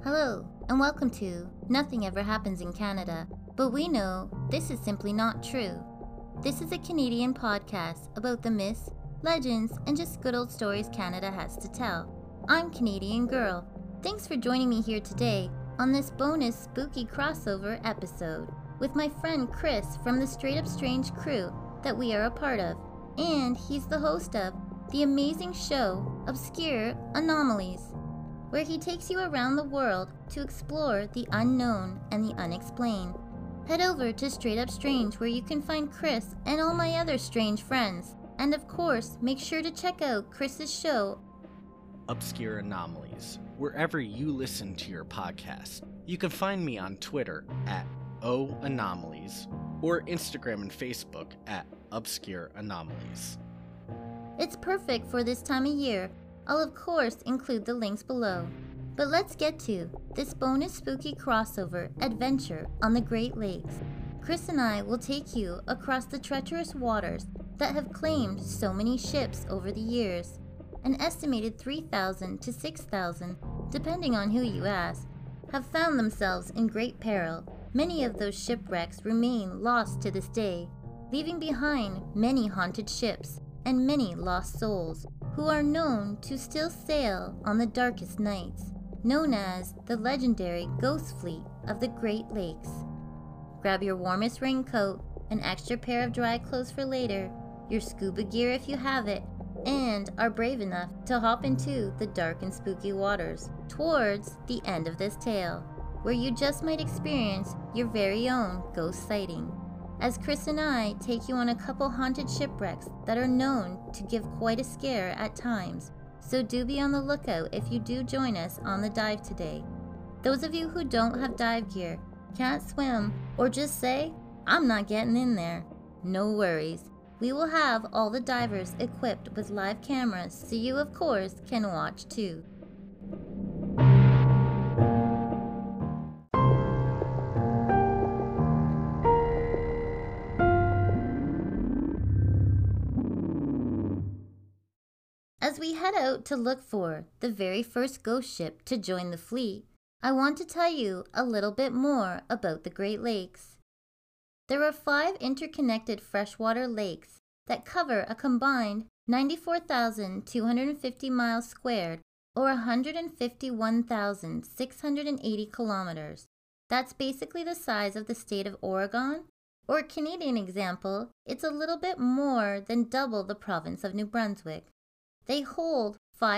Hello, and welcome to Nothing Ever Happens in Canada, but we know this is simply not true. This is a Canadian podcast about the myths, legends, and just good old stories Canada has to tell. I'm Canadian Girl. Thanks for joining me here today on this bonus spooky crossover episode with my friend Chris from the Straight Up Strange crew that we are a part of, and he's the host of the amazing show Obscure Anomalies, where he takes you around the world to explore the unknown and the unexplained. Head over to Straight Up Strange where you can find Chris and all my other strange friends. And of course, make sure to check out Chris's show, Obscure Anomalies, wherever you listen to your podcast. You can find me on Twitter at @OAnomalies or Instagram and Facebook at Obscure Anomalies. It's perfect for this time of year. I'll of course include the links below. But let's get to this bonus spooky crossover adventure on the Great Lakes. Chris and I will take you across the treacherous waters that have claimed so many ships over the years. An estimated 3,000 to 6,000, depending on who you ask, have found themselves in great peril. Many of those shipwrecks remain lost to this day, leaving behind many haunted ships and many lost souls who are known to still sail on the darkest nights, known as the legendary Ghost Fleet of the Great Lakes. Grab your warmest raincoat, an extra pair of dry clothes for later, your scuba gear if you have it, and are brave enough to hop into the dark and spooky waters towards the end of this tale, where you just might experience your very own ghost sighting, as Chris and I take you on a couple haunted shipwrecks that are known to give quite a scare at times, so do be on the lookout if you do join us on the dive today. Those of you who don't have dive gear, can't swim, or just say, "I'm not getting in there," no worries. We will have all the divers equipped with live cameras so you of course can watch too. As we head out to look for the very first ghost ship to join the fleet, I want to tell you a little bit more about the Great Lakes. There are 5 interconnected freshwater lakes that cover a combined 94,250 miles squared, or 151,680 kilometers. That's basically the size of the state of Oregon, or a Canadian example, it's a little bit more than double the province of New Brunswick. They hold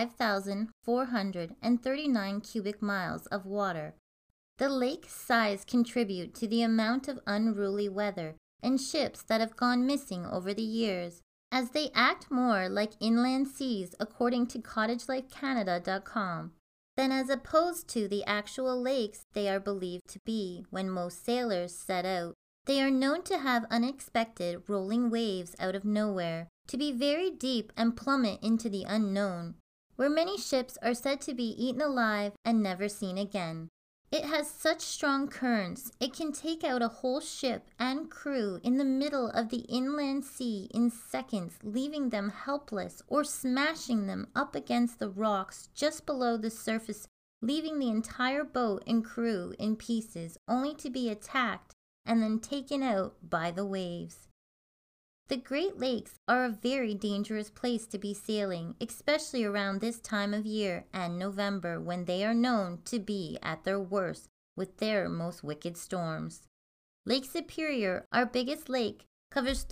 5,439 cubic miles of water. The lake's size contribute to the amount of unruly weather and ships that have gone missing over the years, as they act more like inland seas according to CottageLifeCanada.com, than as opposed to the actual lakes they are believed to be when most sailors set out. They are known to have unexpected rolling waves out of nowhere, to be very deep and plummet into the unknown, where many ships are said to be eaten alive and never seen again. It has such strong currents, it can take out a whole ship and crew in the middle of the inland sea in seconds, leaving them helpless or smashing them up against the rocks just below the surface, leaving the entire boat and crew in pieces, only to be attacked and then taken out by the waves. The Great Lakes are a very dangerous place to be sailing, especially around this time of year and November, when they are known to be at their worst with their most wicked storms. Lake Superior, our biggest lake, covers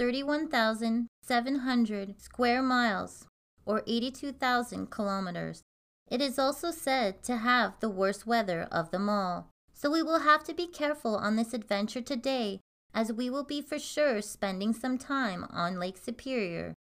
31,700 square miles, or 82,000 kilometers. It is also said to have the worst weather of them all, so we will have to be careful on this adventure today, as we will be for sure spending some time on Lake Superior.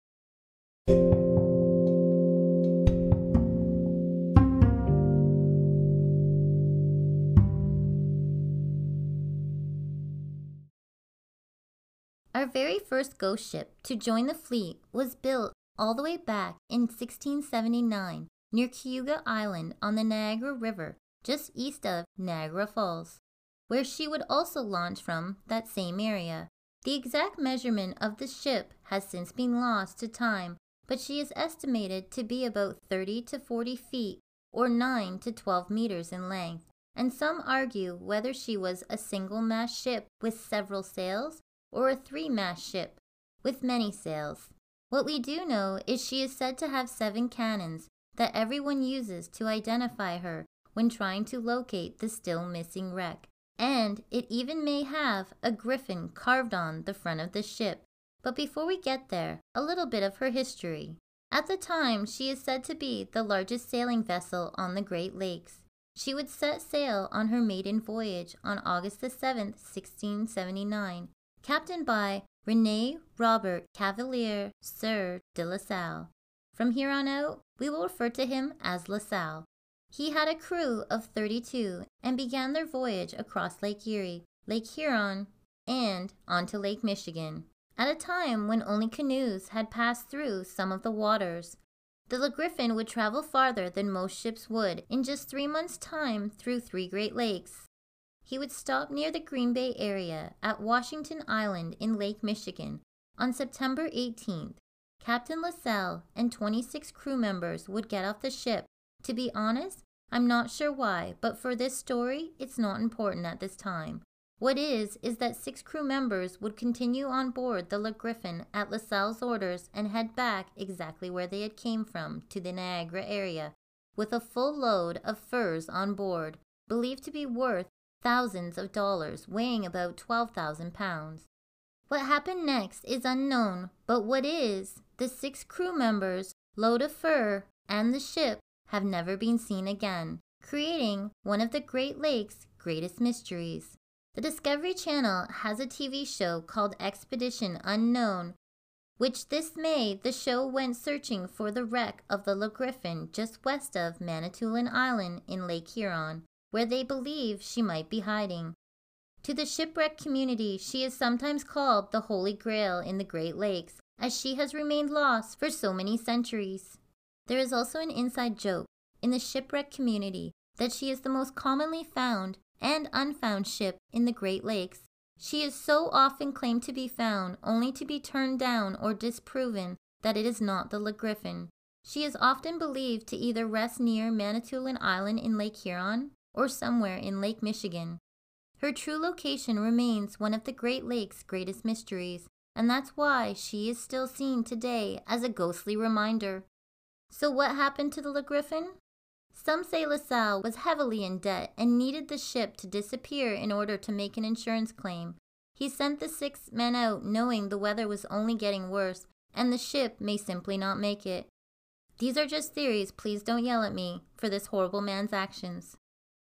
Our very first ghost ship to join the fleet was built all the way back in 1679 near Cayuga Island on the Niagara River, just east of Niagara Falls, where she would also launch from that same area. The exact measurement of the ship has since been lost to time, but she is estimated to be about 30 to 40 feet or 9 to 12 meters in length, and some argue whether she was a single-mast ship with several sails or a three-mast ship with many sails. What we do know is she is said to have 7 cannons that everyone uses to identify her when trying to locate the still missing wreck, and it even may have a griffin carved on the front of the ship. But before we get there, a little bit of her history. At the time, she is said to be the largest sailing vessel on the Great Lakes. She would set sail on her maiden voyage on August the 7th, 1679, captained by René Robert Cavelier Sieur de La Salle. From here on out, we will refer to him as La Salle. He had a crew of 32 and began their voyage across Lake Erie, Lake Huron, and onto Lake Michigan, at a time when only canoes had passed through some of the waters. The Le Griffin would travel farther than most ships would in just 3 months' time through 3 Great Lakes. He would stop near the Green Bay area at Washington Island in Lake Michigan on September 18th. Captain La Salle and 26 crew members would get off the ship. To be honest, I'm not sure why, but for this story, it's not important at this time. What is that 6 crew members would continue on board the Le Griffin at La Salle's orders and head back exactly where they had came from, to the Niagara area, with a full load of furs on board, believed to be worth thousands of dollars, weighing about 12,000 pounds. What happened next is unknown, but what is, the 6 crew members, load of fur, and the ship have never been seen again, creating one of the Great Lakes' greatest mysteries. The Discovery Channel has a TV show called Expedition Unknown, which this May the show went searching for the wreck of the Le Griffin just west of Manitoulin Island in Lake Huron, where they believe she might be hiding. To the shipwreck community, she is sometimes called the Holy Grail in the Great Lakes, as she has remained lost for so many centuries. There is also an inside joke in the shipwreck community that she is the most commonly found and unfound ship in the Great Lakes. She is so often claimed to be found only to be turned down or disproven that it is not the Le Griffin. She is often believed to either rest near Manitoulin Island in Lake Huron or somewhere in Lake Michigan. Her true location remains one of the Great Lakes' greatest mysteries, and that's why she is still seen today as a ghostly reminder. So what happened to the Le Griffin? Some say La Salle was heavily in debt and needed the ship to disappear in order to make an insurance claim. He sent the 6 men out knowing the weather was only getting worse and the ship may simply not make it. These are just theories, please don't yell at me for this horrible man's actions.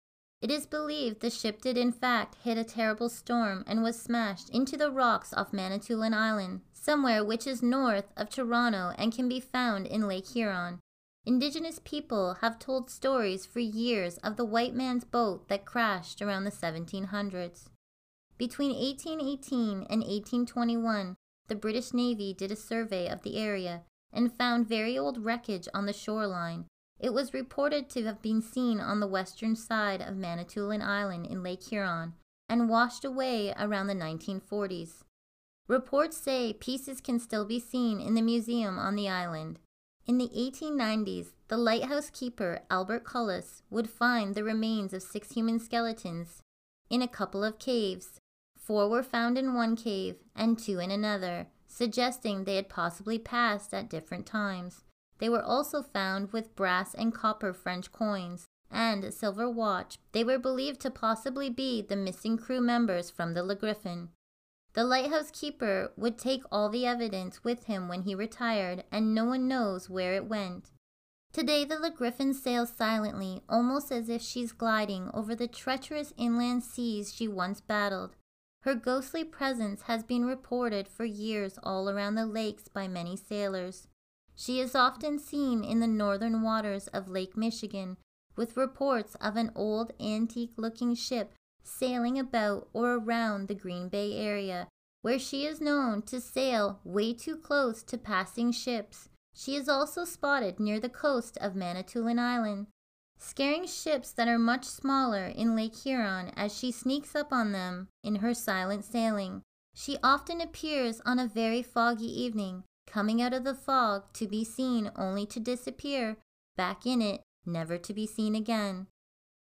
It is believed the ship did in fact hit a terrible storm and was smashed into the rocks off Manitoulin Island, somewhere which is north of Toronto and can be found in Lake Huron. Indigenous people have told stories for years of the white man's boat that crashed around the 1700s. Between 1818 and 1821, the British Navy did a survey of the area and found very old wreckage on the shoreline. It was reported to have been seen on the western side of Manitoulin Island in Lake Huron and washed away around the 1940s. Reports say pieces can still be seen in the museum on the island. In the 1890s, the lighthouse keeper Albert Cullis would find the remains of 6 human skeletons in a couple of caves. 4 were found in one cave and 2 in another, suggesting they had possibly passed at different times. They were also found with brass and copper French coins and a silver watch. They were believed to possibly be the missing crew members from the Le Griffin. The lighthouse keeper would take all the evidence with him when he retired, and no one knows where it went. Today the Le Griffin sails silently, almost as if she's gliding over the treacherous inland seas she once battled. Her ghostly presence has been reported for years all around the lakes by many sailors. She is often seen in the northern waters of Lake Michigan, with reports of an old antique-looking ship sailing about or around the Green Bay area, where she is known to sail way too close to passing ships. She is also spotted near the coast of Manitoulin Island, scaring ships that are much smaller in Lake Huron as she sneaks up on them in her silent sailing. She often appears on a very foggy evening, coming out of the fog to be seen only to disappear back in it, never to be seen again.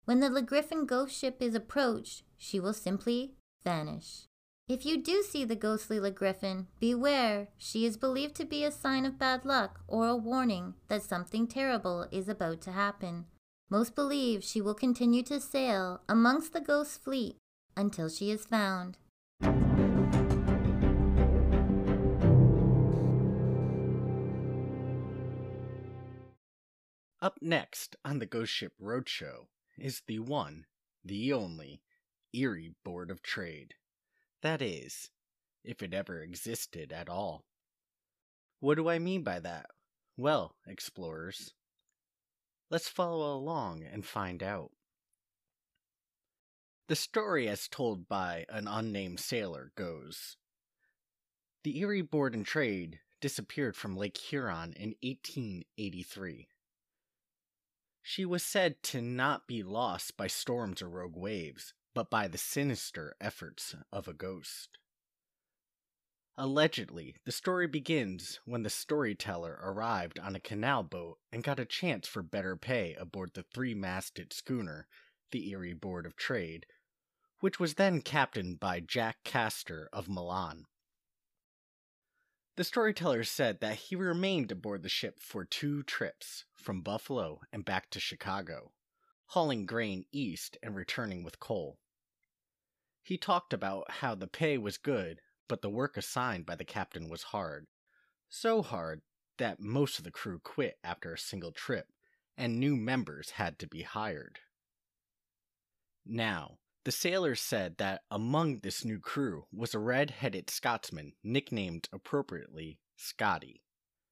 When the Le Griffin ghost ship is approached, she will simply vanish. If you do see the ghostly Le Griffin, beware. She is believed to be a sign of bad luck or a warning that something terrible is about to happen. Most believe she will continue to sail amongst the ghost fleet until she is found. Up next on the Ghost Ship Roadshow is the one, the only, Erie Board of Trade. That is, if it ever existed at all. What do I mean by that? Well, explorers, let's follow along and find out. The story as told by an unnamed sailor goes, the Erie Board and Trade disappeared from Lake Huron in 1883. She was said to not be lost by storms or rogue waves, but by the sinister efforts of a ghost. Allegedly, the story begins when the storyteller arrived on a canal boat and got a chance for better pay aboard the three-masted schooner, the Erie Board of Trade, which was then captained by Jack Castor of Milan. The storyteller said that he remained aboard the ship for 2 trips, from Buffalo and back to Chicago, hauling grain east and returning with coal. He talked about how the pay was good, but the work assigned by the captain was hard. So hard that most of the crew quit after a single trip, and new members had to be hired. Now, the sailors said that among this new crew was a red-headed Scotsman nicknamed appropriately Scotty.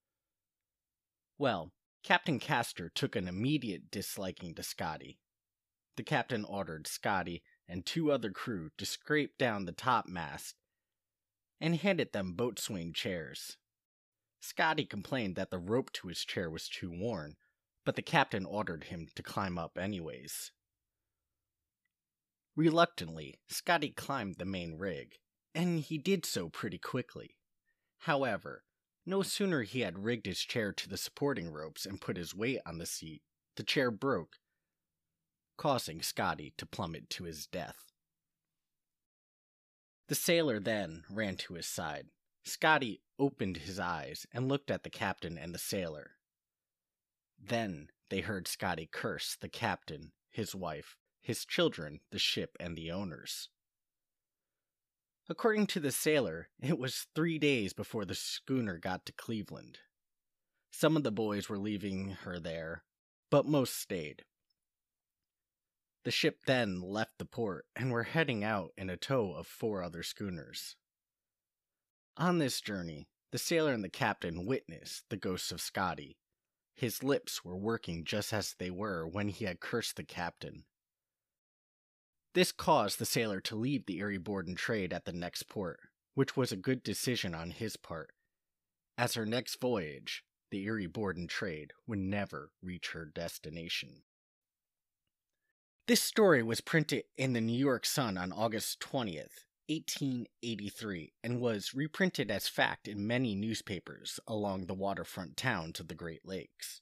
Well, Captain Castor took an immediate disliking to Scotty. The captain ordered Scotty and 2 other crew to scrape down the topmast and handed them boatswain chairs. Scotty complained that the rope to his chair was too worn, but the captain ordered him to climb up anyways. Reluctantly, Scotty climbed the main rig, and he did so pretty quickly. However, no sooner he had rigged his chair to the supporting ropes and put his weight on the seat, the chair broke, causing Scotty to plummet to his death. The sailor then ran to his side. Scotty opened his eyes and looked at the captain and the sailor. Then they heard Scotty curse the captain, his wife, his children, the ship, and the owners. According to the sailor, it was 3 days before the schooner got to Cleveland. Some of the boys were leaving her there, but most stayed. The ship then left the port and were heading out in a tow of 4 other schooners. On this journey, the sailor and the captain witnessed the ghost of Scotty. His lips were working just as they were when he had cursed the captain. This caused the sailor to leave the Erie Board and Trade at the next port, which was a good decision on his part, as her next voyage, the Erie Board and Trade, would never reach her destination. This story was printed in the New York Sun on August 20th, 1883, and was reprinted as fact in many newspapers along the waterfront towns of the Great Lakes.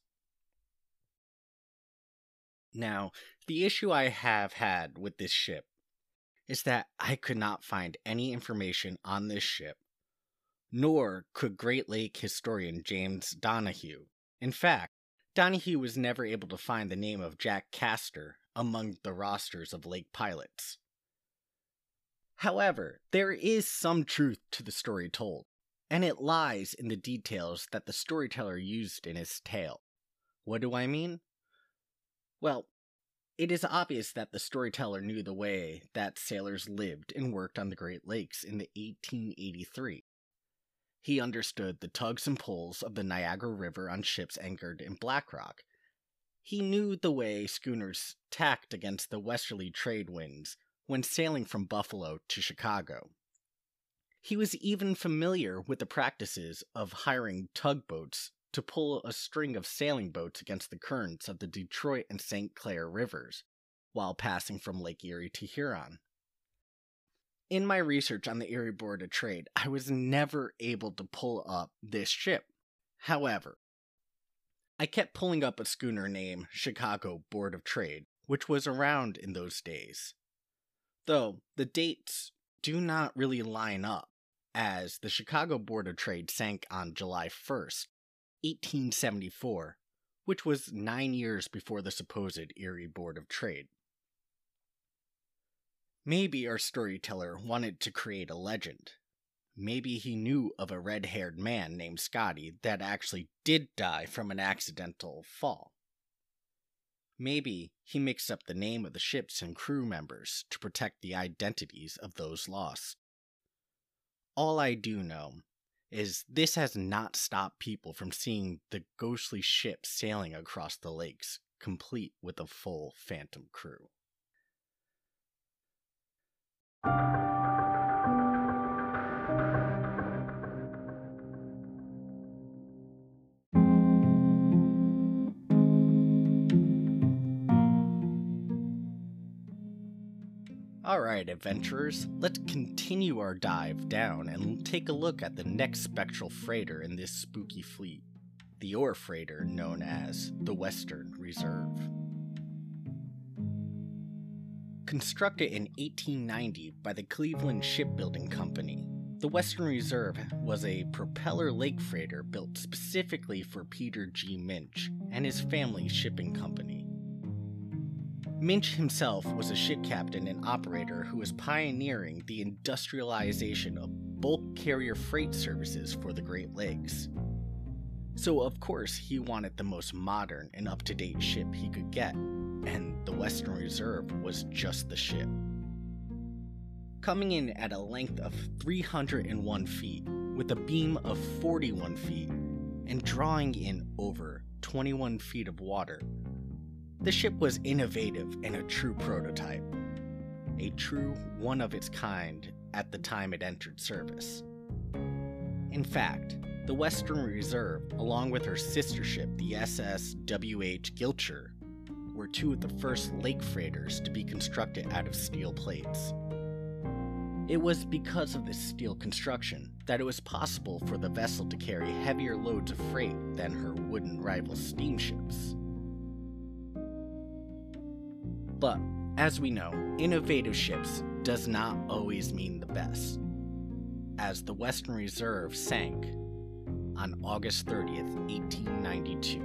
Now, the issue I have had with this ship is that I could not find any information on this ship, nor could Great Lake historian James Donahue. In fact, Donahue was never able to find the name of Jack Castor among the rosters of lake pilots. However, there is some truth to the story told, and it lies in the details that the storyteller used in his tale. What do I mean? Well, it is obvious that the storyteller knew the way that sailors lived and worked on the Great Lakes in the 1883. He understood the tugs and pulls of the Niagara River on ships anchored in Black Rock. He knew the way schooners tacked against the westerly trade winds when sailing from Buffalo to Chicago. He was even familiar with the practices of hiring tugboats to pull a string of sailing boats against the currents of the Detroit and St. Clair rivers, while passing from Lake Erie to Huron. In my research on the Erie Board of Trade, I was never able to pull up this ship. However, I kept pulling up a schooner named Chicago Board of Trade, which was around in those days. Though the dates do not really line up, as the Chicago Board of Trade sank on July 1st, 1874, which was 9 years before the supposed Erie Board of Trade. Maybe our storyteller wanted to create a legend. Maybe he knew of a red-haired man named Scotty that actually did die from an accidental fall. Maybe he mixed up the name of the ships and crew members to protect the identities of those lost. All I do know is this has not stopped people from seeing the ghostly ship sailing across the lakes, complete with a full Phantom crew. Alright, adventurers, let's continue our dive down and take a look at the next spectral freighter in this spooky fleet, the ore freighter known as the Western Reserve. Constructed in 1890 by the Cleveland Shipbuilding Company, the Western Reserve was a propeller lake freighter built specifically for Peter G. Minch and his family's shipping company. Minch himself was a ship captain and operator who was pioneering the industrialization of bulk carrier freight services for the Great Lakes. So of course he wanted the most modern and up-to-date ship he could get, and the Western Reserve was just the ship. Coming in at a length of 301 feet, with a beam of 41 feet, and drawing in over 21 feet of water, the ship was innovative and a true prototype. A true one of its kind at the time it entered service. In fact, the Western Reserve, along with her sister ship, the SS W.H. Gilcher, were two of the first lake freighters to be constructed out of steel plates. It was because of this steel construction that it was possible for the vessel to carry heavier loads of freight than her wooden rival steamships. But, as we know, innovative ships does not always mean the best, as the Western Reserve sank on August 30th, 1892.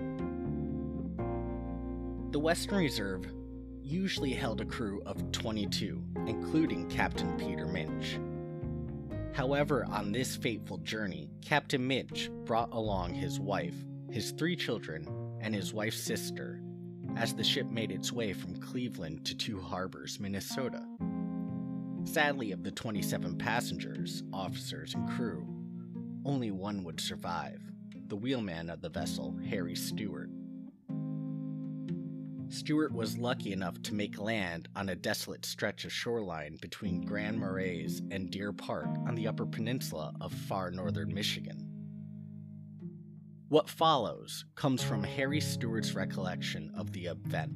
The Western Reserve usually held a crew of 22, including Captain Peter Minch. However, on this fateful journey, Captain Minch brought along his wife, his 3 children, and his wife's sister, as the ship made its way from Cleveland to Two Harbors, Minnesota. Sadly, of the 27 passengers, officers, and crew, only one would survive, the wheelman of the vessel, Harry Stewart. Stewart was lucky enough to make land on a desolate stretch of shoreline between Grand Marais and Deer Park on the Upper Peninsula of far northern Michigan. What follows comes from Harry Stewart's recollection of the event.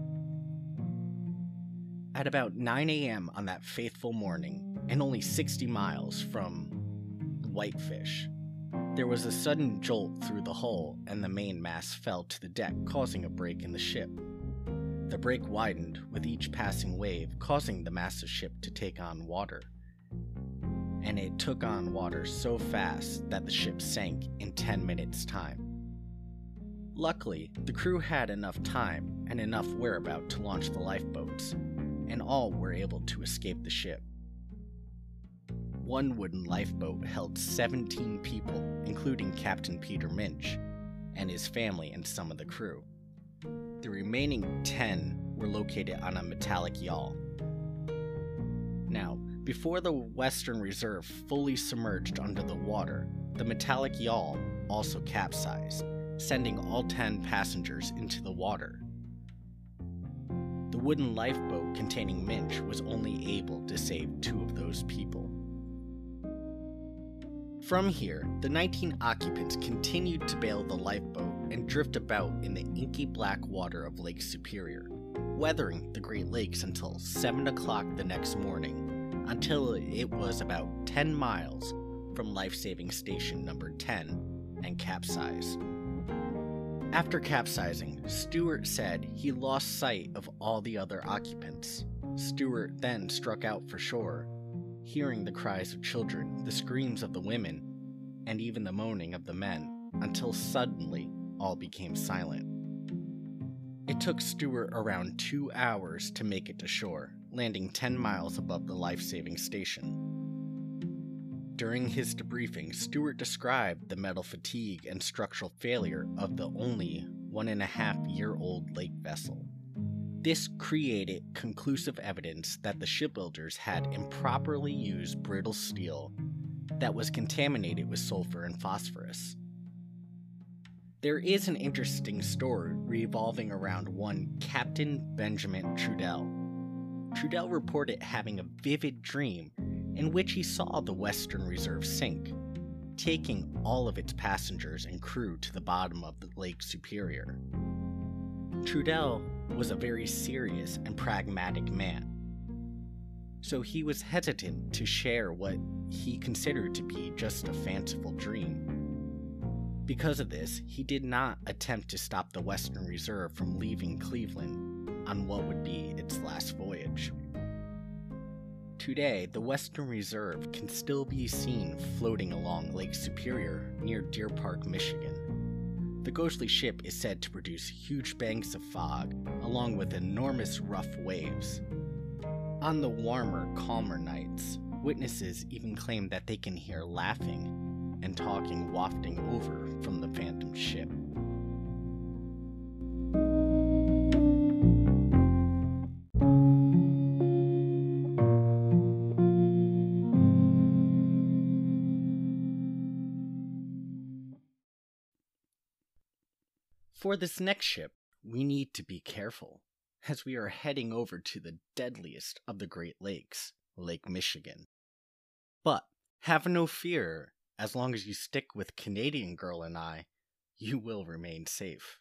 At about 9 a.m. on that faithful morning, and only 60 miles from Whitefish, there was a sudden jolt through the hull and the mainmast fell to the deck, causing a break in the ship. The break widened with each passing wave, causing the massive ship to take on water. And it took on water so fast that the ship sank in 10 minutes' time. Luckily, the crew had enough time and enough whereabout to launch the lifeboats, and all were able to escape the ship. One wooden lifeboat held 17 people, including Captain Peter Minch, and his family and some of the crew. The remaining 10 were located on a metallic yawl. Now, before the Western Reserve fully submerged under the water, the metallic yawl also capsized, sending all 10 passengers into the water. The wooden lifeboat containing Minch was only able to save 2 of those people. From here, the 19 occupants continued to bail the lifeboat and drift about in the inky black water of Lake Superior, weathering the Great Lakes until 7 o'clock the next morning, until it was about 10 miles from life-saving station number 10 and capsized. After capsizing, Stewart said he lost sight of all the other occupants. Stewart then struck out for shore, hearing the cries of children, the screams of the women, and even the moaning of the men, until suddenly all became silent. It took Stewart around 2 hours to make it to shore, landing 10 miles above the life-saving station. During his debriefing, Stewart described the metal fatigue and structural failure of the only 1.5-year-old lake vessel. This created conclusive evidence that the shipbuilders had improperly used brittle steel that was contaminated with sulfur and phosphorus. There is an interesting story revolving around one Captain Benjamin Trudell. Trudell reported having a vivid dream in which he saw the Western Reserve sink, taking all of its passengers and crew to the bottom of the Lake Superior. Trudell was a very serious and pragmatic man, so he was hesitant to share what he considered to be just a fanciful dream. Because of this, he did not attempt to stop the Western Reserve from leaving Cleveland on what would be its last voyage. Today, the Western Reserve can still be seen floating along Lake Superior near Deer Park, Michigan. The ghostly ship is said to produce huge banks of fog, along with enormous rough waves. On the warmer, calmer nights, witnesses even claim that they can hear laughing and talking wafting over from the phantom ship. For this next ship, we need to be careful, as we are heading over to the deadliest of the Great Lakes, Lake Michigan. But have no fear, as long as you stick with Canadian Girl and I, you will remain safe.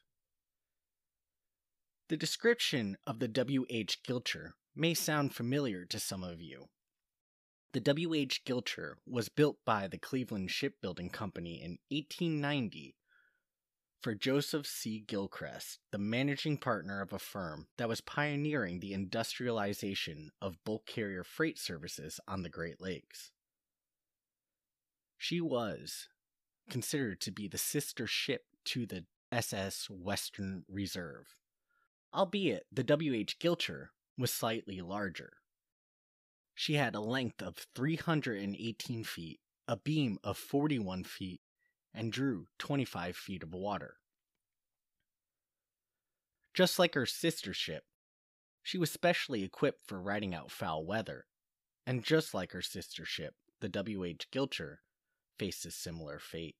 The description of the W.H. Gilcher may sound familiar to some of you. The W.H. Gilcher was built by the Cleveland Shipbuilding Company in 1890 for Joseph C. Gilchrist, the managing partner of a firm that was pioneering the industrialization of bulk carrier freight services on the Great Lakes. She was considered to be the sister ship to the SS Western Reserve, albeit the W.H. Gilcher was slightly larger. She had a length of 318 feet, a beam of 41 feet, and drew 25 feet of water. Just like her sister ship, she was specially equipped for riding out foul weather, and just like her sister ship, the W.H. Gilcher faced a similar fate.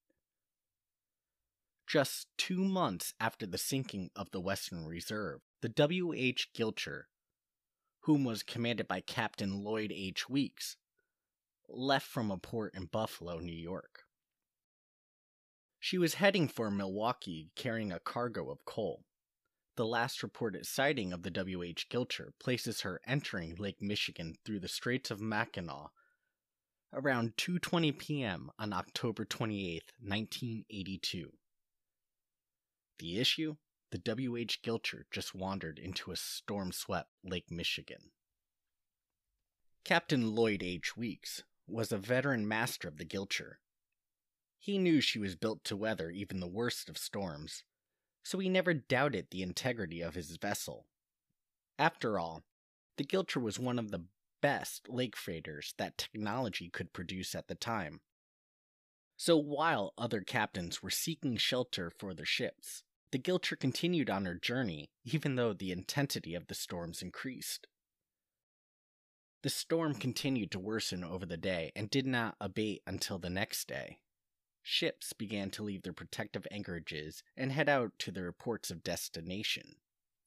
Just 2 months after the sinking of the Western Reserve, the W.H. Gilcher, whom was commanded by Captain Lloyd H. Weeks, left from a port in Buffalo, New York. She was heading for Milwaukee carrying a cargo of coal. The last reported sighting of the W.H. Gilcher places her entering Lake Michigan through the Straits of Mackinac around 2:20 p.m. on October 28, 1982. The issue? The W.H. Gilcher just wandered into a storm-swept Lake Michigan. Captain Lloyd H. Weeks was a veteran master of the Gilcher. He knew she was built to weather even the worst of storms, so he never doubted the integrity of his vessel. After all, the Gilcher was one of the best lake freighters that technology could produce at the time. So while other captains were seeking shelter for their ships, the Gilcher continued on her journey even though the intensity of the storms increased. The storm continued to worsen over the day and did not abate until the next day. Ships began to leave their protective anchorages and head out to their ports of destination.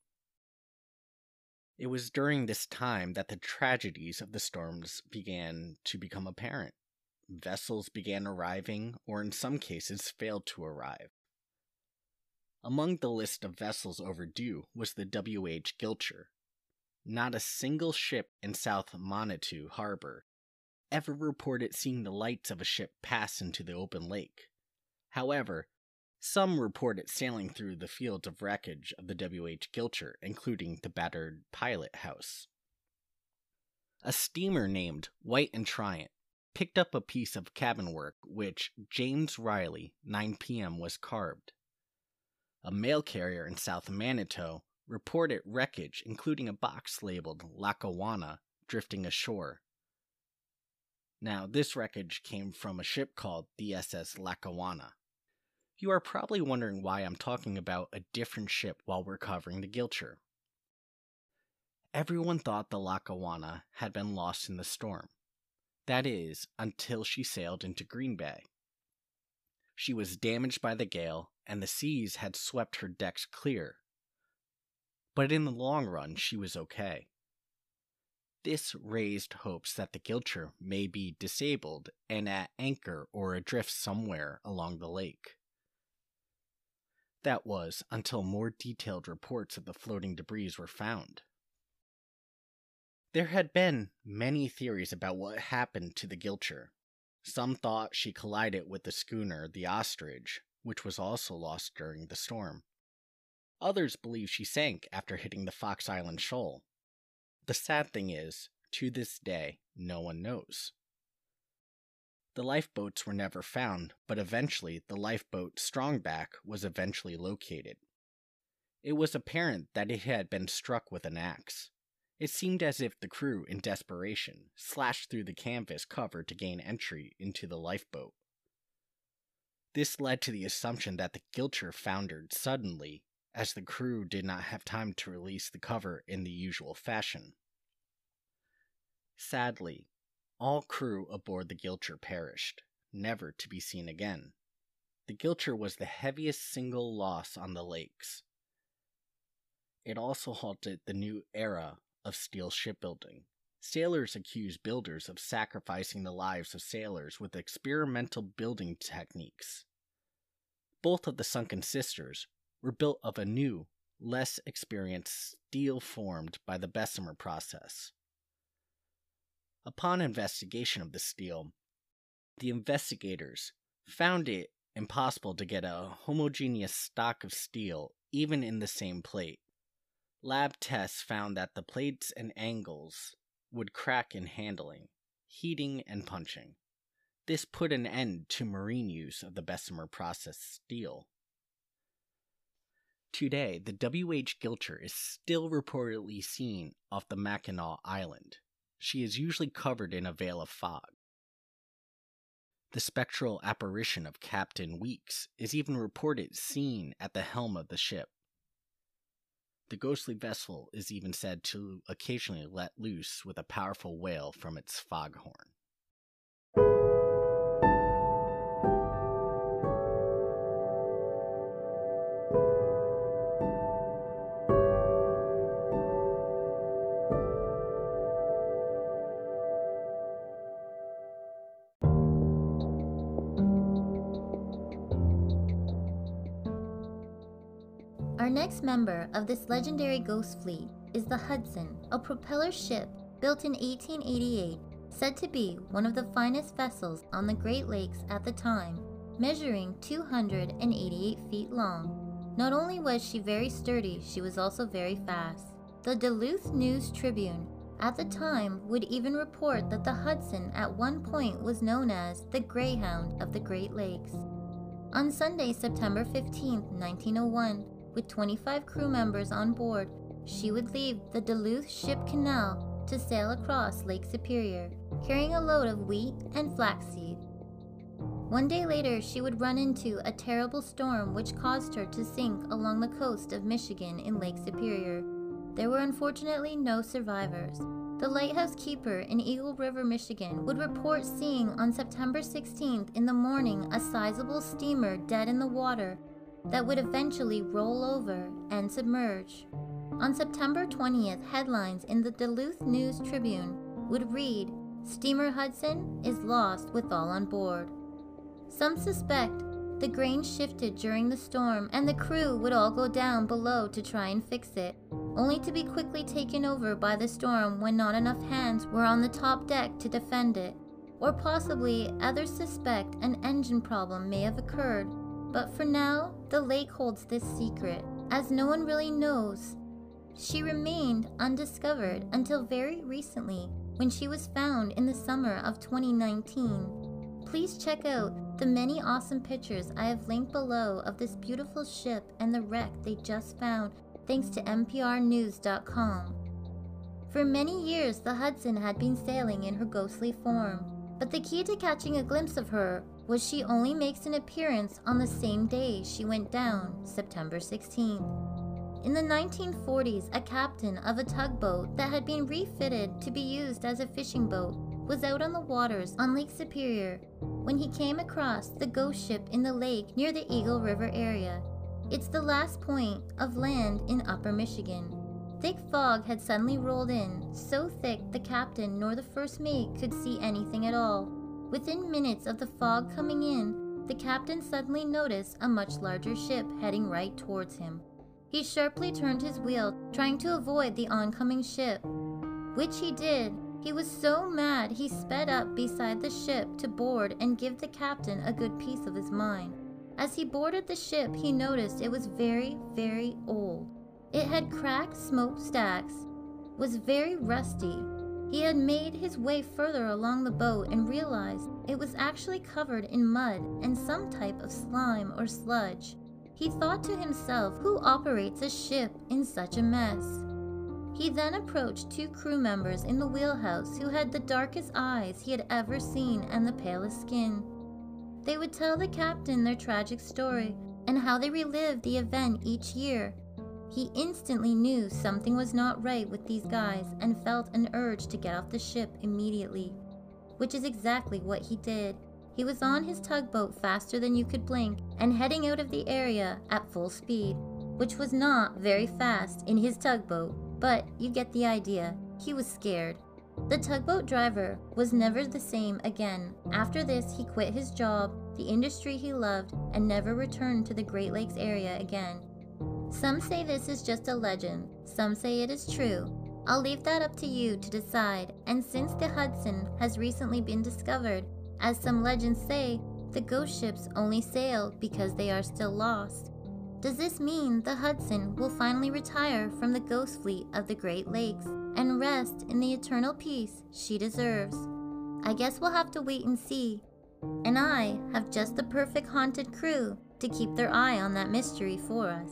It was during this time that the tragedies of the storms began to become apparent. Vessels began arriving, or in some cases failed to arrive. Among the list of vessels overdue was the W.H. Gilcher. Not a single ship in South Manitou Harbor ever reported seeing the lights of a ship pass into the open lake. However, Some report it sailing through the fields of wreckage of the W.H. Gilcher, including the battered pilot house. A steamer named White and Triumph picked up a piece of cabin work which James Riley, 9 p.m., was carved. A mail carrier in South Manitou reported wreckage, including a box labeled Lackawanna, drifting ashore. Now, this wreckage came from a ship called the SS Lackawanna. You are probably wondering why I'm talking about a different ship while we're covering the Gilcher. Everyone thought the Lackawanna had been lost in the storm. That is, until she sailed into Green Bay. She was damaged by the gale, and the seas had swept her decks clear. But in the long run, she was okay. This raised hopes that the Gilcher may be disabled and at anchor or adrift somewhere along the lake. That was until more detailed reports of the floating debris were found. There had been many theories about what happened to the Gilcher. Some thought she collided with the schooner the Ostrich, which was also lost during the storm. Others believe she sank after hitting the Fox Island Shoal. The sad thing is, to this day, no one knows. The lifeboats were never found, but eventually the lifeboat Strongback was eventually located. It was apparent that it had been struck with an axe. It seemed as if the crew, in desperation, slashed through the canvas cover to gain entry into the lifeboat. This led to the assumption that the Gilcher foundered suddenly, as the crew did not have time to release the cover in the usual fashion. Sadly, all crew aboard the Gilcher perished, never to be seen again. The Gilcher was the heaviest single loss on the lakes. It also halted the new era of steel shipbuilding. Sailors accused builders of sacrificing the lives of sailors with experimental building techniques. Both of the sunken sisters were built of a new, less experienced steel formed by the Bessemer process. Upon investigation of the steel, the investigators found it impossible to get a homogeneous stock of steel even in the same plate. Lab tests found that the plates and angles would crack in handling, heating, and punching. This put an end to marine use of the Bessemer process steel. Today, the W.H. Gilcher is still reportedly seen off the Mackinac Island. She is usually covered in a veil of fog. The spectral apparition of Captain Weeks is even reported seen at the helm of the ship. The ghostly vessel is even said to occasionally let loose with a powerful wail from its foghorn. Our next member of this legendary ghost fleet is the Hudson, a propeller ship built in 1888, said to be one of the finest vessels on the Great Lakes at the time, measuring 288 feet long. Not only was she very sturdy, she was also very fast. The Duluth News-Tribune at the time would even report that the Hudson at one point was known as the Greyhound of the Great Lakes. On Sunday, September 15, 1901, with 25 crew members on board, she would leave the Duluth Ship Canal to sail across Lake Superior, carrying a load of wheat and flaxseed. One day later, she would run into a terrible storm which caused her to sink along the coast of Michigan in Lake Superior. There were unfortunately no survivors. The lighthouse keeper in Eagle River, Michigan, would report seeing on September 16th in the morning a sizable steamer dead in the water that would eventually roll over and submerge. On September 20th, headlines in the Duluth News-Tribune would read, "Steamer Hudson is lost with all on board." Some suspect the grain shifted during the storm and the crew would all go down below to try and fix it, only to be quickly taken over by the storm when not enough hands were on the top deck to defend it. Or possibly others suspect an engine problem may have occurred But for now, the lake holds this secret, as no one really knows. She remained undiscovered until very recently, when she was found in the summer of 2019. Please check out the many awesome pictures I have linked below of this beautiful ship and the wreck they just found, thanks to NPRnews.com. For many years, the Hudson had been sailing in her ghostly form, but the key to catching a glimpse of her was she only makes an appearance on the same day she went down, September 16th. In the 1940s, a captain of a tugboat that had been refitted to be used as a fishing boat was out on the waters on Lake Superior when he came across the ghost ship in the lake near the Eagle River area. It's the last point of land in Upper Michigan. Thick fog had suddenly rolled in, so thick the captain nor the first mate could see anything at all. Within minutes of the fog coming in, the captain suddenly noticed a much larger ship heading right towards him. He sharply turned his wheel, trying to avoid the oncoming ship, which he did. He was so mad he sped up beside the ship to board and give the captain a good piece of his mind. As he boarded the ship, he noticed it was very, very old. It had cracked smokestacks, was very rusty. He had made his way further along the boat and realized it was actually covered in mud and some type of slime or sludge. He thought to himself, who operates a ship in such a mess? He then approached two crew members in the wheelhouse who had the darkest eyes he had ever seen and the palest skin. They would tell the captain their tragic story and how they relived the event each year. He instantly knew something was not right with these guys and felt an urge to get off the ship immediately, which is exactly what he did. He was on his tugboat faster than you could blink and heading out of the area at full speed, which was not very fast in his tugboat, but you get the idea. He was scared. The tugboat driver was never the same again. After this, he quit his job, the industry he loved, and never returned to the Great Lakes area again. Some say this is just a legend, some say it is true. I'll leave that up to you to decide, and since the Hudson has recently been discovered, as some legends say, the ghost ships only sail because they are still lost. Does this mean the Hudson will finally retire from the ghost fleet of the Great Lakes and rest in the eternal peace she deserves? I guess we'll have to wait and see. And I have just the perfect haunted crew to keep their eye on that mystery for us.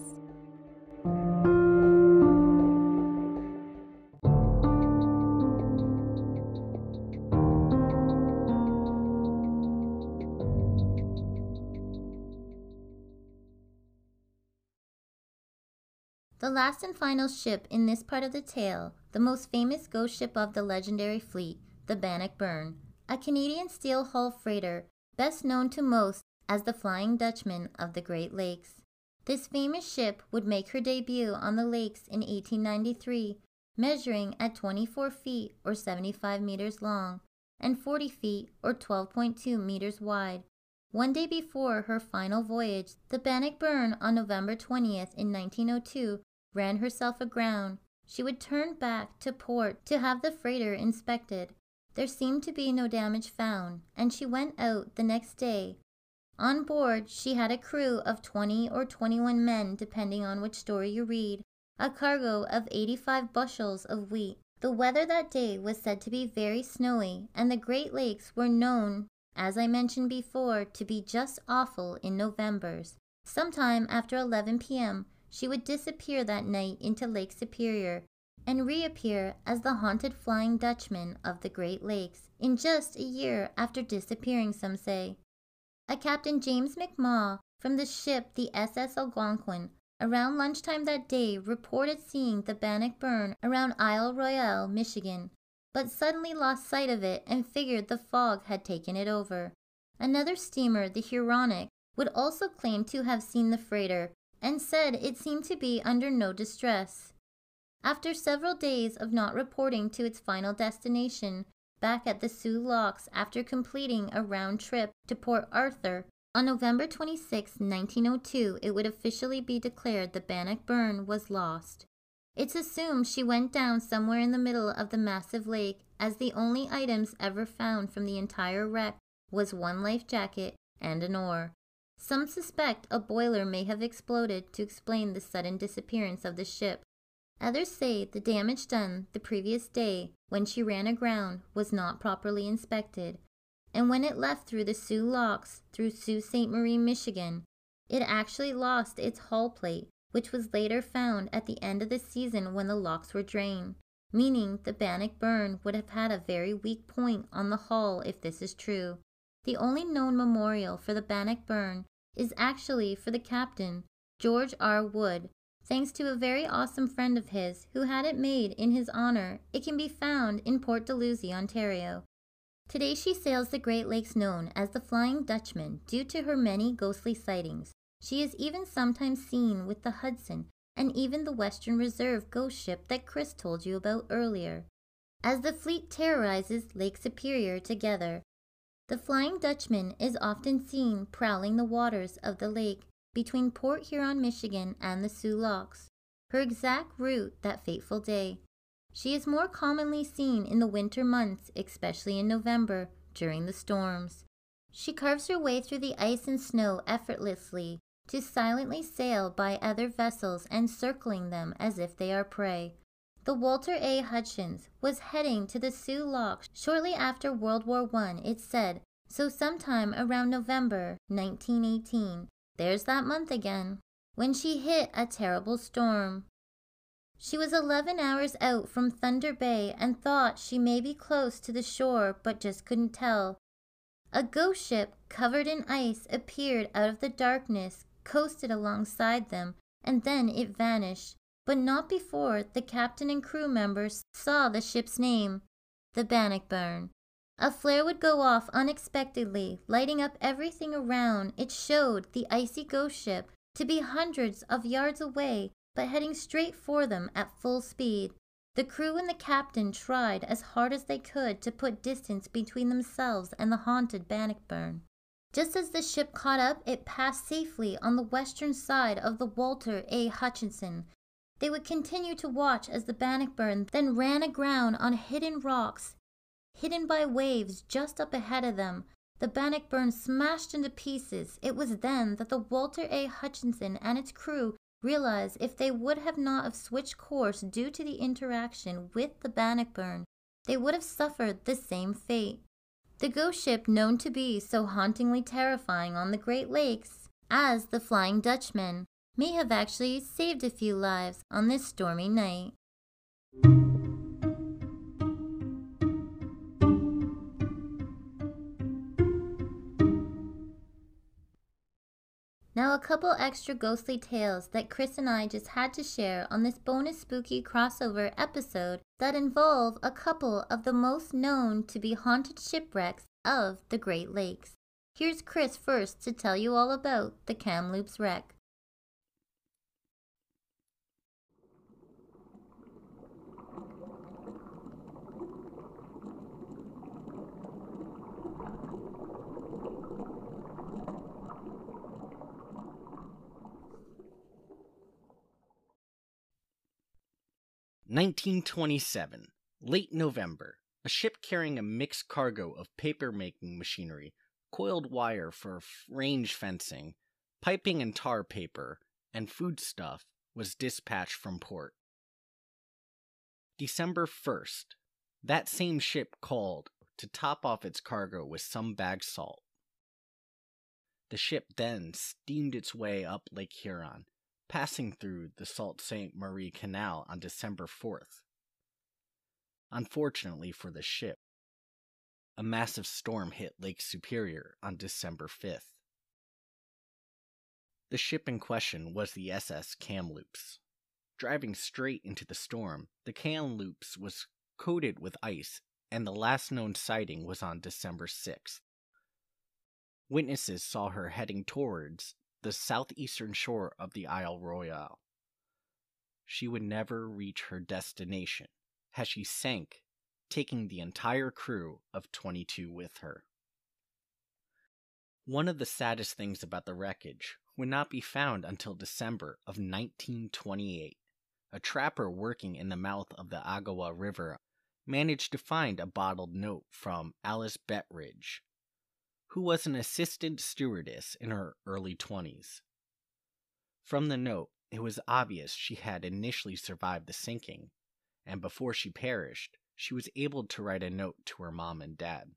The last and final ship in this part of the tale, the most famous ghost ship of the legendary fleet, the Bannockburn, a Canadian steel hull freighter, best known to most as the Flying Dutchman of the Great Lakes. This famous ship would make her debut on the lakes in 1893, measuring at 24 feet or 75 meters long and 40 feet or 12.2 meters wide. One day before her final voyage, the Bannockburn on November 20th in 1902 ran herself aground. She would turn back to port to have the freighter inspected. There seemed to be no damage found, and she went out the next day. On board, she had a crew of 20 or 21 men, depending on which story you read, a cargo of 85 bushels of wheat. The weather that day was said to be very snowy, and the Great Lakes were known, as I mentioned before, to be just awful in Novembers. Sometime after 11 p.m., she would disappear that night into Lake Superior and reappear as the haunted Flying Dutchman of the Great Lakes in just a year after disappearing, some say. A Captain James McMaw from the ship the SS Algonquin around lunchtime that day reported seeing the Bannockburn around Isle Royale, Michigan, but suddenly lost sight of it and figured the fog had taken it over. Another steamer, the Huron, would also claim to have seen the freighter and said it seemed to be under no distress. After several days of not reporting to its final destination, back at the Soo Locks after completing a round trip to Port Arthur, on November 26, 1902, it would officially be declared the Bannockburn was lost. It's assumed she went down somewhere in the middle of the massive lake, as the only items ever found from the entire wreck was one life jacket and an oar. Some suspect a boiler may have exploded to explain the sudden disappearance of the ship. Others say the damage done the previous day when she ran aground was not properly inspected, and when it left through the Soo Locks through Sault Ste. Marie, Michigan, it actually lost its hull plate, which was later found at the end of the season when the locks were drained, meaning the Bannock Burn would have had a very weak point on the hull if this is true. The only known memorial for the Bannock Burn is actually for the captain, George R. Wood. Thanks to a very awesome friend of his who had it made in his honor, it can be found in Port Dalhousie, Ontario. Today she sails the Great Lakes known as the Flying Dutchman due to her many ghostly sightings. She is even sometimes seen with the Hudson and even the Western Reserve ghost ship that Chris told you about earlier. As the fleet terrorizes Lake Superior together, the Flying Dutchman is often seen prowling the waters of the lake between Port Huron, Michigan and the Soo Locks. Her exact route that fateful day. She is more commonly seen in the winter months, especially in November, during the storms. She carves her way through the ice and snow effortlessly to silently sail by other vessels and circling them as if they are prey. The Walter A. Hutchins was heading to the Soo Locks shortly after World War I, it said, so sometime around November 1918. There's that month again, when she hit a terrible storm. She was 11 hours out from Thunder Bay and thought she may be close to the shore but just couldn't tell. A ghost ship covered in ice appeared out of the darkness, coasted alongside them, and then it vanished, but not before the captain and crew members saw the ship's name, the Bannock Burn. A flare would go off unexpectedly, lighting up everything around. It showed the icy ghost ship to be hundreds of yards away, but heading straight for them at full speed. The crew and the captain tried as hard as they could to put distance between themselves and the haunted Bannock Burn. Just as the ship caught up, it passed safely on the western side of the Walter A. Hutchinson. They would continue to watch as the Bannock Burn then ran aground on hidden rocks, hidden by waves just up ahead of them. The Bannock Burn smashed into pieces. It was then that the Walter A. Hutchinson and its crew realized if they would have not have switched course due to the interaction with the Bannock Burn, they would have suffered the same fate. The ghost ship known to be so hauntingly terrifying on the Great Lakes as the Flying Dutchman may have actually saved a few lives on this stormy night. Now a couple extra ghostly tales that Chris and I just had to share on this bonus spooky crossover episode that involve a couple of the most known to be haunted shipwrecks of the Great Lakes. Here's Chris first to tell you all about the Kamloops wreck. (1927), late November, a ship carrying a mixed cargo of paper-making machinery, coiled wire for range fencing, piping and tar paper, and foodstuff was dispatched from port. December 1st, that same ship called to top off its cargo with some bagged salt. The ship then steamed its way up Lake Huron, passing through the Sault Ste. Marie Canal on December 4th. Unfortunately for the ship, a massive storm hit Lake Superior on December 5th. The ship in question was the SS Kamloops. Driving straight into the storm, the Kamloops was coated with ice, and the last known sighting was on December 6th. Witnesses saw her heading towards the southeastern shore of the Isle Royale. She would never reach her destination, as she sank, taking the entire crew of 22 with her. One of the saddest things about the wreckage would not be found until December of 1928. A trapper working in the mouth of the Agawa River managed to find a bottled note from Alice Betridge, who was an assistant stewardess in her early 20s. From the note, it was obvious she had initially survived the sinking, and before she perished, she was able to write a note to her mom and dad.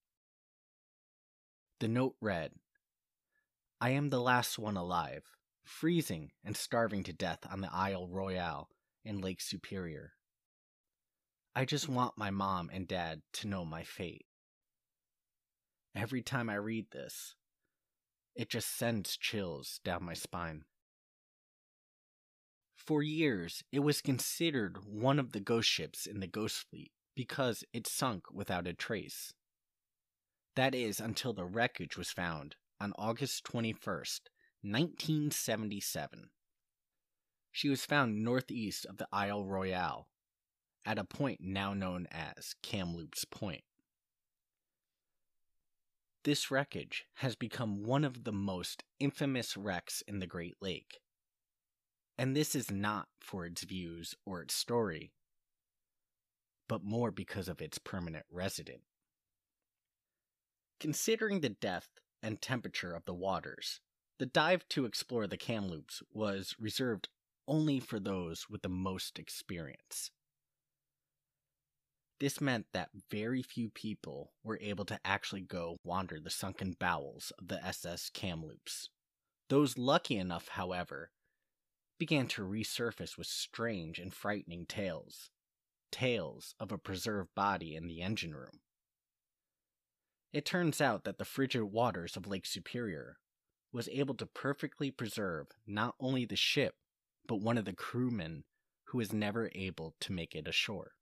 The note read, "I am the last one alive, freezing and starving to death on the Isle Royale in Lake Superior. I just want my mom and dad to know my fate." Every time I read this, it just sends chills down my spine. For years, it was considered one of the ghost ships in the Ghost Fleet because it sunk without a trace. That is until the wreckage was found on August 21st, 1977. She was found northeast of the Isle Royale, at a point now known as Kamloops Point. This wreckage has become one of the most infamous wrecks in the Great Lake. And this is not for its views or its story, but more because of its permanent resident. Considering the depth and temperature of the waters, the dive to explore the Kamloops was reserved only for those with the most experience. This meant that very few people were able to actually go wander the sunken bowels of the SS Kamloops. Those lucky enough, however, began to resurface with strange and frightening tales of a preserved body in the engine room. It turns out that the frigid waters of Lake Superior was able to perfectly preserve not only the ship, but one of the crewmen who was never able to make it ashore.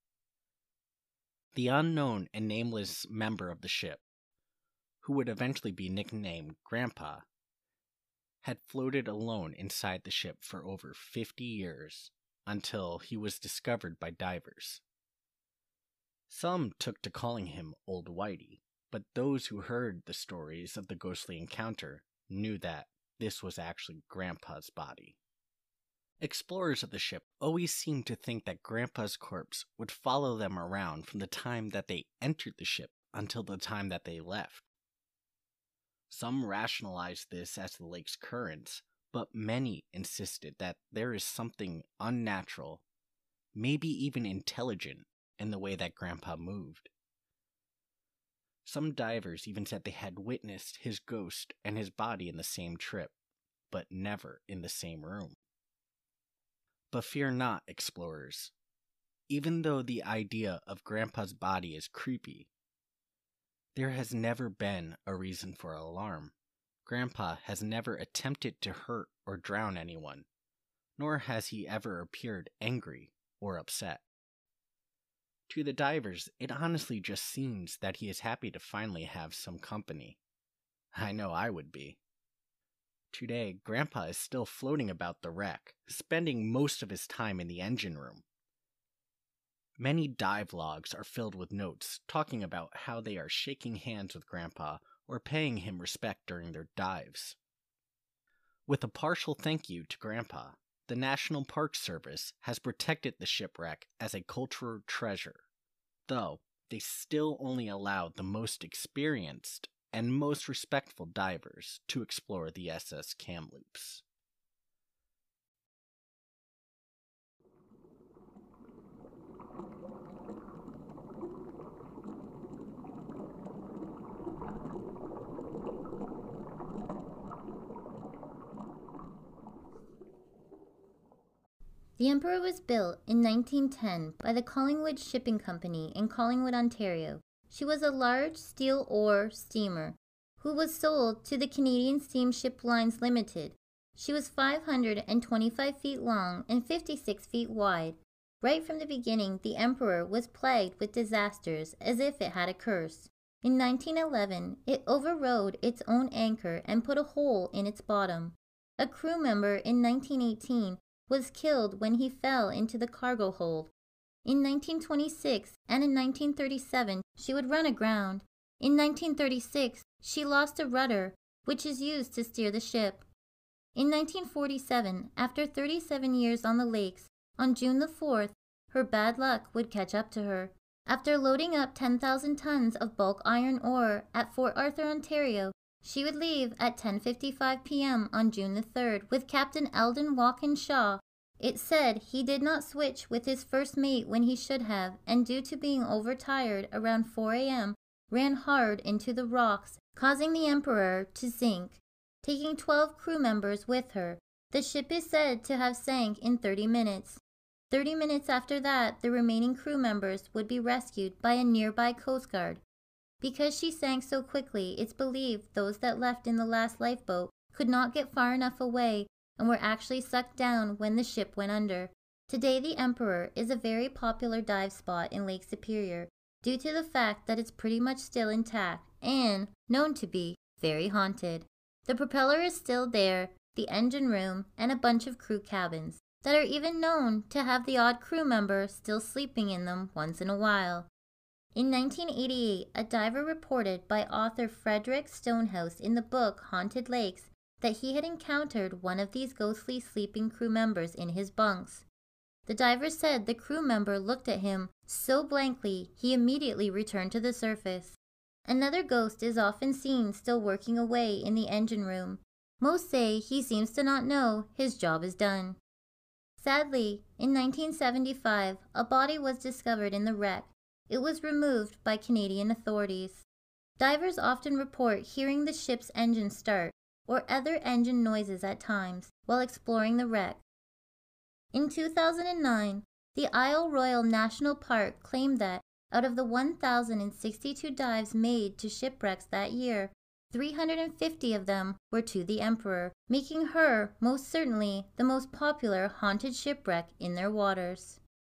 The unknown and nameless member of the ship, who would eventually be nicknamed Grandpa, had floated alone inside the ship for over 50 years until he was discovered by divers. Some took to calling him Old Whitey, but those who heard the stories of the ghostly encounter knew that this was actually Grandpa's body. Explorers of the ship always seemed to think that Grandpa's corpse would follow them around from the time that they entered the ship until the time that they left. Some rationalized this as the lake's currents, but many insisted that there is something unnatural, maybe even intelligent, in the way that Grandpa moved. Some divers even said they had witnessed his ghost and his body in the same trip, but never in the same room. But fear not, explorers. Even though the idea of Grandpa's body is creepy, there has never been a reason for alarm. Grandpa has never attempted to hurt or drown anyone, nor has he ever appeared angry or upset. To the divers, it honestly just seems that he is happy to finally have some company. I know I would be. Today, Grandpa is still floating about the wreck, spending most of his time in the engine room. Many dive logs are filled with notes talking about how they are shaking hands with Grandpa or paying him respect during their dives. With a partial thank you to Grandpa, the National Park Service has protected the shipwreck as a cultural treasure, though they still only allowed the most experienced and most respectful divers to explore the SS Kamloops. The Emperor was built in 1910 by the Collingwood Shipping Company in Collingwood, Ontario. She was a large steel oar steamer who was sold to the Canadian Steamship Lines Limited. She was 525 feet long and 56 feet wide. Right from the beginning, the Emperor was plagued with disasters as if it had a curse. In 1911, it overrode its own anchor and put a hole in its bottom. A crew member in 1918 was killed when he fell into the cargo hold. In 1926 and in 1937, she would run aground. In 1936, she lost a rudder, which is used to steer the ship. In 1947, after 37 years on the lakes, on June the 4th, her bad luck would catch up to her. After loading up 10,000 tons of bulk iron ore at Fort Arthur, Ontario, she would leave at 10:55 p.m. on June the 3rd with Captain Eldon Walkinshaw. It said he did not switch with his first mate when he should have, and due to being overtired around 4 a.m., ran hard into the rocks, causing the Emperor to sink, taking 12 crew members with her. The ship is said to have sank in 30 minutes. 30 minutes after that, the remaining crew members would be rescued by a nearby Coast Guard. Because she sank so quickly, it's believed those that left in the last lifeboat could not get far enough away and were actually sucked down when the ship went under. Today, the Emperor is a very popular dive spot in Lake Superior due to the fact that it's pretty much still intact and known to be very haunted. The propeller is still there, the engine room, and a bunch of crew cabins that are even known to have the odd crew member still sleeping in them once in a while. In 1988, a diver reported by author Frederick Stonehouse in the book Haunted Lakes that he had encountered one of these ghostly sleeping crew members in his bunks. The diver said the crew member looked at him so blankly he immediately returned to the surface. Another ghost is often seen still working away in the engine room. Most say he seems to not know his job is done. Sadly, in 1975, a body was discovered in the wreck. It was removed by Canadian authorities. Divers often report hearing the ship's engine start or other engine noises at times while exploring the wreck. In 2009, the Isle Royale National Park claimed that out of the 1,062 dives made to shipwrecks that year, 350 of them were to the Emperor, making her most certainly the most popular haunted shipwreck in their waters.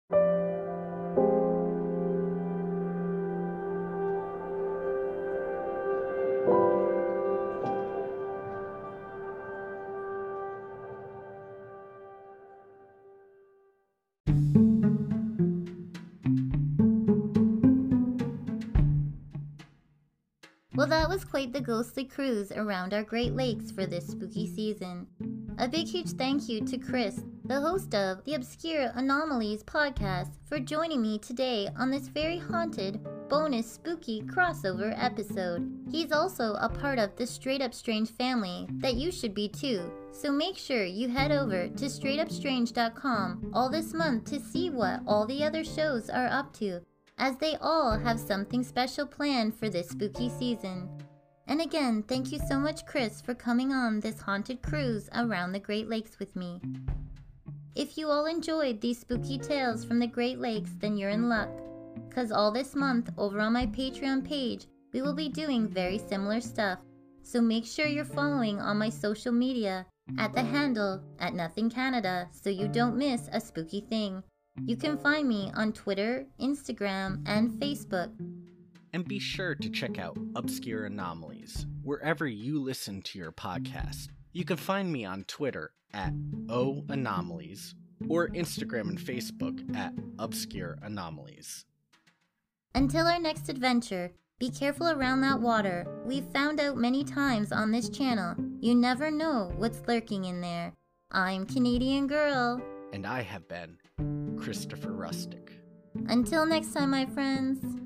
Well, that was quite the ghostly cruise around our Great Lakes for this spooky season. A big huge thank you to Chris, the host of the Obscure Anomalies podcast, for joining me today on this very haunted, bonus spooky crossover episode. He's also a part of the Straight Up Strange family that you should be too, so make sure you head over to straightupstrange.com all this month to see what all the other shows are up to, as they all have something special planned for this spooky season. And again, thank you so much, Chris, for coming on this haunted cruise around the Great Lakes with me. If you all enjoyed these spooky tales from the Great Lakes, then you're in luck, because all this month over on my Patreon page, we will be doing very similar stuff. So make sure you're following on my social media at the handle @NothingCanada so you don't miss a spooky thing. You can find me on Twitter, Instagram, and Facebook. And be sure to check out Obscure Anomalies wherever you listen to your podcast. You can find me on Twitter @OAnomalies or Instagram and Facebook @Obscure Anomalies. Until our next adventure, be careful around that water. We've found out many times on this channel, you never know what's lurking in there. I'm Canadian Girl. And I have been Christopher Rustic. Until next time, my friends.